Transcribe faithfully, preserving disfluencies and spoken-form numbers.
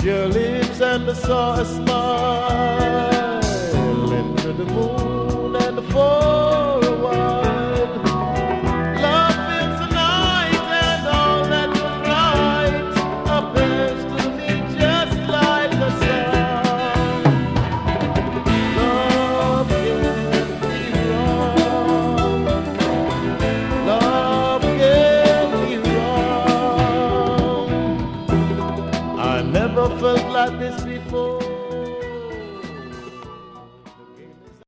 your lips and I saw a smile into the moon and the forward. Love fills the night and all that was right appears to me just like the sun. Love can't be wrong. Love can't be wrong. I never felt like this before.